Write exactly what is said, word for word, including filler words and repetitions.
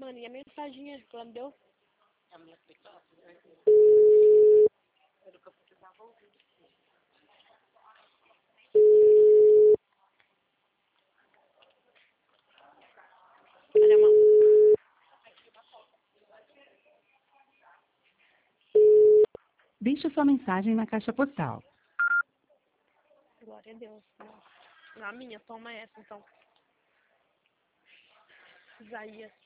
mano, e a mensagem que ela me deu? A minha explicação. Era o que eu precisava ouvir. Olha, mano. Deixe sua mensagem na caixa postal. Glória a Deus. Na minha, toma essa, então. Isaías